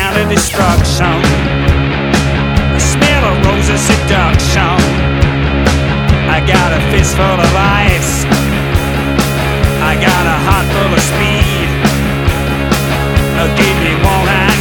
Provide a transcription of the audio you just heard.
sound of destruction, the smell of roses seduction. I got a fistful of ice, I got a heart full of speed. Give me one hand